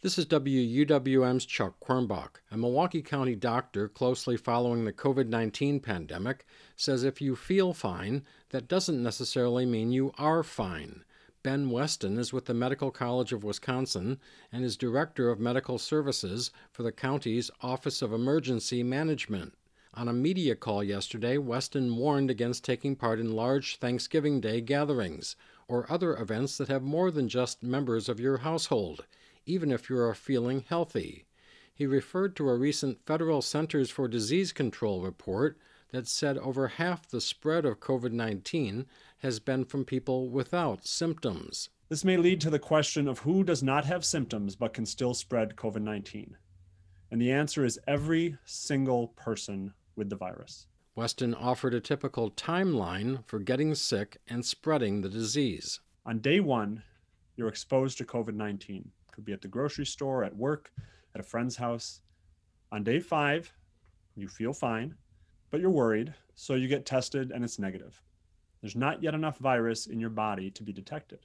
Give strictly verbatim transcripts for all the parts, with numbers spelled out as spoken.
This is W U W M's Chuck Quirmbach. A Milwaukee County doctor closely following the covid nineteen pandemic says if you feel fine, that doesn't necessarily mean you are fine. Ben Weston is with the Medical College of Wisconsin and is Director of Medical Services for the county's Office of Emergency Management. On a media call yesterday, Weston warned against taking part in large Thanksgiving Day gatherings or other events that have more than just members of your household, even if you are feeling healthy. He referred to a recent Federal Centers for Disease Control report that said over half the spread of covid nineteen has been from people without symptoms. This may lead to the question of who does not have symptoms but can still spread covid nineteen. And the answer is every single person with the virus. Weston offered a typical timeline for getting sick and spreading the disease. On day one, you're exposed to covid nineteen. Could be at the grocery store, at work, at a friend's house. On day five, you feel fine, but you're worried, so you get tested and it's negative. There's not yet enough virus in your body to be detected.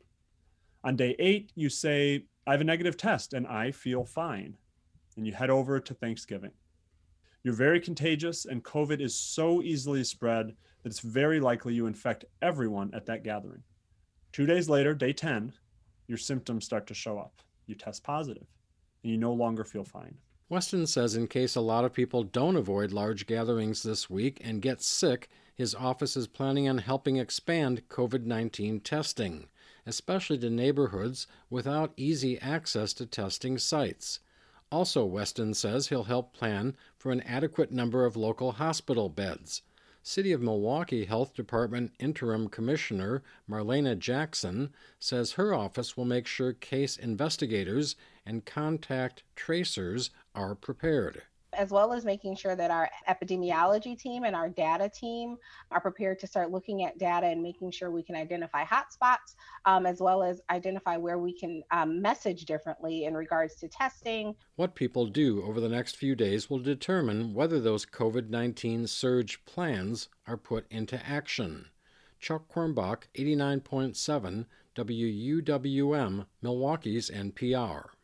On day eight, you say, I have a negative test and I feel fine. And you head over to Thanksgiving. You're very contagious and COVID is so easily spread that it's very likely you infect everyone at that gathering. Two days later, day ten, your symptoms start to show up. You test positive and you no longer feel fine. Weston says in case a lot of people don't avoid large gatherings this week and get sick, his office is planning on helping expand covid nineteen testing, especially to neighborhoods without easy access to testing sites. Also, Weston says he'll help plan for an adequate number of local hospital beds. City of Milwaukee Health Department Interim Commissioner Marlena Jackson says her office will make sure case investigators and contact tracers are prepared, as well as making sure that our epidemiology team and our data team are prepared to start looking at data and making sure we can identify hotspots, um, as well as identify where we can um, message differently in regards to testing. What people do over the next few days will determine whether those covid nineteen surge plans are put into action. Chuck Quirmbach, eighty-nine point seven W U W M, Milwaukee's N P R.